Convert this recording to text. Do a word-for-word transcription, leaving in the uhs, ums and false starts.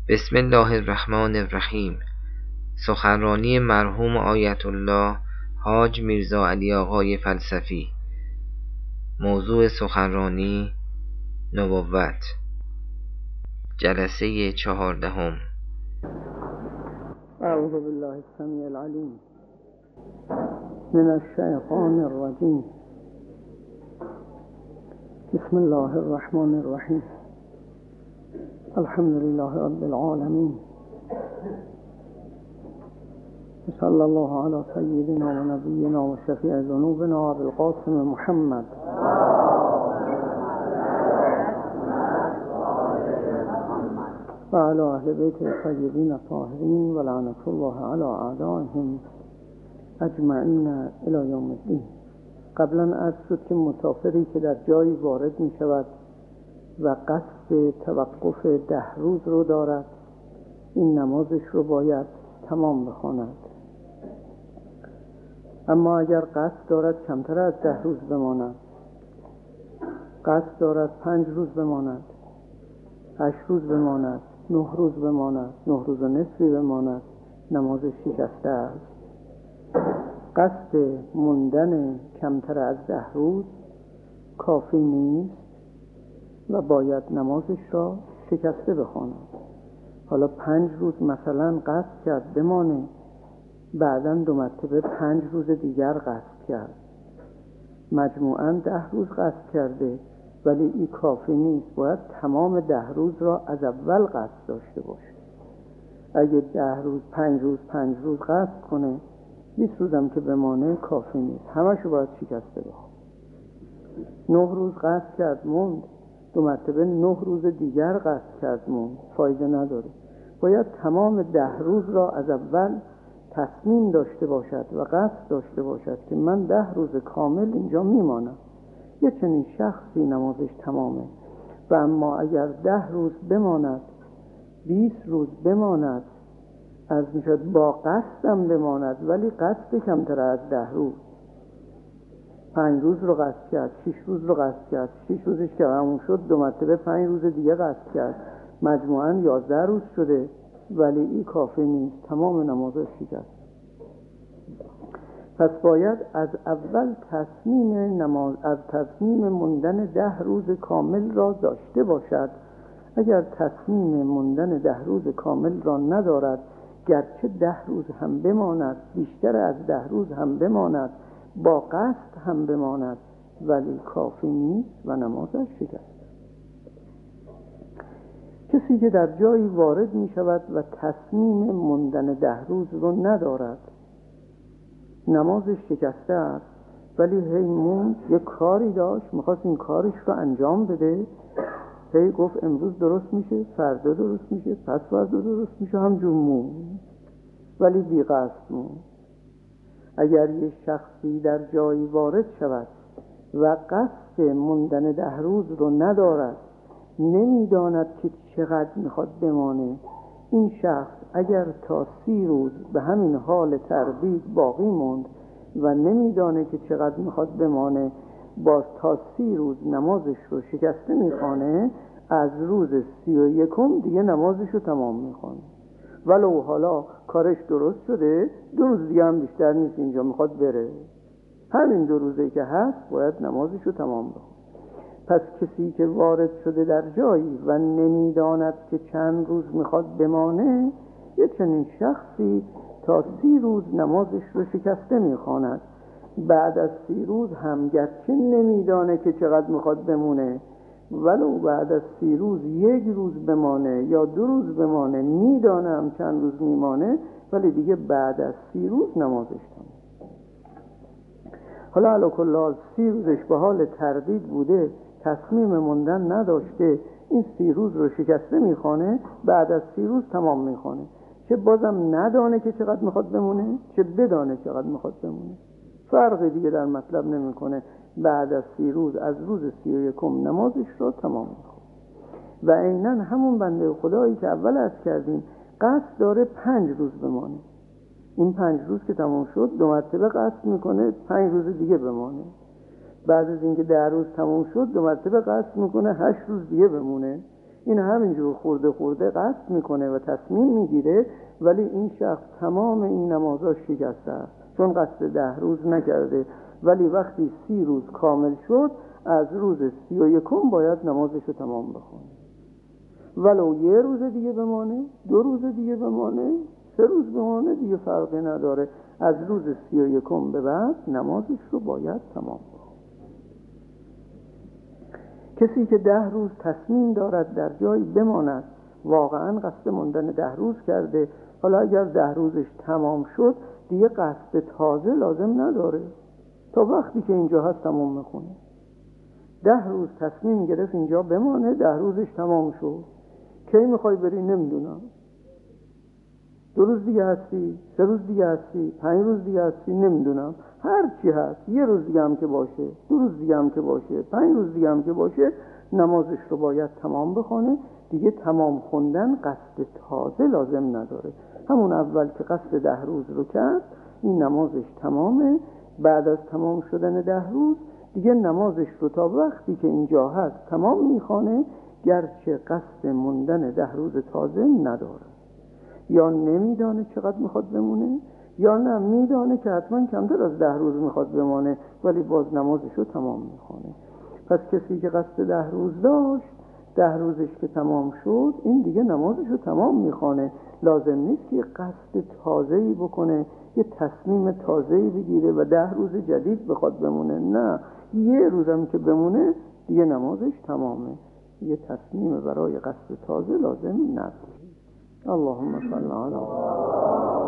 بسم الله الرحمن الرحیم. سخنرانی مرحوم آیت الله حاج میرزا علی آقای فلسفی. موضوع سخنرانی نبوت. جلسه چهاردهم. اعوذ بالله السمیع العلیم من الشیطان الرجیم. بسم الله الرحمن الرحیم. الحمد لله رب العالمین. صلی الله علی سیدنا و نبینا و شفیع ذنوبنا ابی القاسم محمد و علی اهل بیت الطیبین الطاهرین و لعنت الله علی اعدائهم اجمعین الی یوم الدین. قبلا عرض شد که مسافری که در جایی وارد می شود و قصد توقف ده روز رو دارد، این نمازش رو باید تمام بخواند. اما اگر قصد دارد کمتر از ده روز بماند، قصد دارد پنج روز بماند، هشت روز بماند، نه روز بماند، نه روز و نصفی بماند، نمازش شکسته است. قصد موندن کمتر از ده روز کافی نیست و باید نمازش را شکسته بخواند. حالا پنج روز مثلا قصد کرد بمانه، بعداً دو مرتبه پنج روز دیگر قصد کرد، مجموعاً ده روز قصد کرده، ولی این کافی نیست. باید تمام ده روز را از اول قصد داشته باشه. اگه ده روز پنج روز پنج روز قصد کنه، بیست روزم که بمانه کافی نیست، همشو باید شکسته بخواد. نه روز قصد کرد موند، دو مرتبه نه روز دیگر قصد کرد موند، فایده نداره. باید تمام ده روز را از اول تصمیم داشته باشد و قصد داشته باشد که من ده روز کامل اینجا میمانم. یه چنین شخصی نمازش تمامه. و اما اگر ده روز بماند، بیست روز بماند، از میشد با قصدم بماند ولی قصد کمتر از ده روز، پنج روز رو قصد کرد، شش روز رو قصد کرد، شش روزش که همون شد دو مرتبه پنج روز دیگه قصد کرد، مجموعاً یازده روز شده، ولی این کافی نیست، تمام نمازش شکست. پس باید از اول تصمیم نماز از تصمیم موندن ده روز کامل را داشته باشد. اگر تصمیم موندن ده روز کامل را ندارد، گرچه ده روز هم بماند، بیشتر از ده روز هم بماند، با قصد هم بماند، ولی کافی نیست و نمازش شکست. کسی که در جایی وارد می شود و تصمیم موندن ده روز رو ندارد، نمازش شکسته است، ولی هی موند، یه کاری داشت میخواست این کارش رو انجام بده، هی گفت امروز درست میشه، فردا درست میشه، پس فردا درست میشه، همجور موند، ولی بی قصد موند. اگر یه شخصی در جایی وارد شود و قصد موندن ده روز رو ندارد، نمیداند که چقدر میخواد بمانه، این شخص اگر تا سی روز به همین حال تردید باقی موند و نمیدانه که چقدر میخواد بمانه، باز تا سی روز نمازش رو شکسته میخوانه، از روز سی و یکم دیگه نمازش رو تمام میخوانه، ولو حالا کارش درست شده، دو روز دیگه هم بیشتر نیست، اینجا میخواد بره، همین دو روزه که هست باید نمازش رو تمام بخونه. پس کسی که وارد شده در جایی و نمیداند که چند روز میخواد بمانه، یه چنین شخصی تا سی روز نمازش رو شکسته میخواند. بعد از سی روز هم گرچه نمیدانه که چقدر میخواد بمونه، ولو بعد از سی روز یک روز بمانه یا دو روز بمانه، میدانه هم چند روز میمانه، ولی دیگه بعد از سی روز نمازش تمام. حالا علی کل حال سی روزش به حال تردید بوده، تصمیم موندن نداشته، این سی روز رو شکسته میخوانه، بعد از سی روز تمام میخوانه، چه بازم ندانه که چقدر میخواد بمونه، چه بدانه چقدر میخواد بمونه، فرقی دیگه در مطلب نمیکنه. بعد از سی روز از روز سی و یکم نمازش رو تمام میخوانه. و عیناً همون بنده خدایی که اول عرض کردیم قصد داره پنج روز بمانه، این پنج روز که تمام شد دو مرتبه قصد میکنه پنج روز دیگه بمانه، بعد از اینکه ده روز تمام شد دو مرتبه قصد میکنه هشت روز دیگه بمونه، این همینجور خورده خورده قصد میکنه و تصمیم میگیره، ولی این شخص تمام این نمازاش شکسته است، چون قصد ده روز نکرده. ولی وقتی سی روز کامل شد، از روز سی و یکم باید نمازش رو تمام بخونه، ولو یه روز دیگه بمانه، دو روز دیگه بمانه، سه روز بمانه، دیگه فرقی نداره. از روز سی و یکم به بعد نمازش رو باید تمام بخونه. کسی که ده روز تصمیم دارد در جایی بماند، واقعا قصد موندن ده روز کرده، حالا اگر ده روزش تمام شد دیگه قصد تازه لازم نداره، تا وقتی که اینجا هست تمام میخونه. ده روز تصمیم گرفت اینجا بمانه، ده روزش تمام شد، کی میخوای بری نمیدونم، دو روز دیگه هستی، سه روز دیگه هستی، پنج روز دیگه هستی، نمیدونم، هر چی هست، یه روز دیگه هم که باشه، دو روز دیگه هم که باشه، پنج روز دیگه هم که باشه، نمازش رو باید تمام بخونه. دیگه تمام خوندن قصد تازه لازم نداره. همون اول که قصد ده روز رو کرد، این نمازش تمامه. بعد از تمام شدن ده روز دیگه نمازش رو تا وقتی که اینجا هست تمام میخونه، گرچه قصد موندن ده روز تازه نداره. یا نمیدانه چقدر میخواد بمونه، یا نه میدانه که حتما کمتر از ده روز میخواد بمانه، ولی باز نمازش رو تمام میخونه. پس کسی که قصد ده روز داشت، ده روزش که تمام شد، این دیگه نمازش رو تمام میخونه. لازم نیست که قصد تازه‌ای بکنه، یه تصمیم تازه‌ای بگیره و ده روز جدید بخواد بمونه. نه، یه روزم که بمونه دیگه نمازش تمامه. یه تصمیم برای قصد تازه لازم نداره. اللهم صل علی